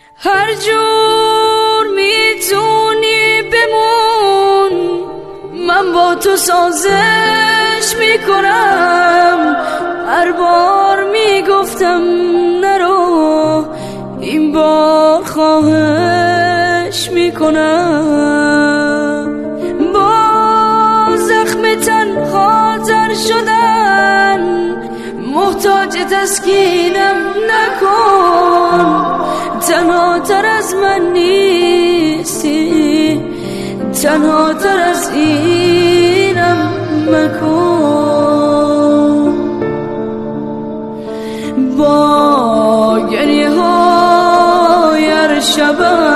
هر جور میتونی بمون، من با تو سازش میکنم. هر بار میگفتم نرو، این بار خواهش میکنم. با زخم تنها تر شدن محتاج تسکینم نکن. تنها تر از من نیستی، تنها تر از اینم مکن. با گریه های هر شبم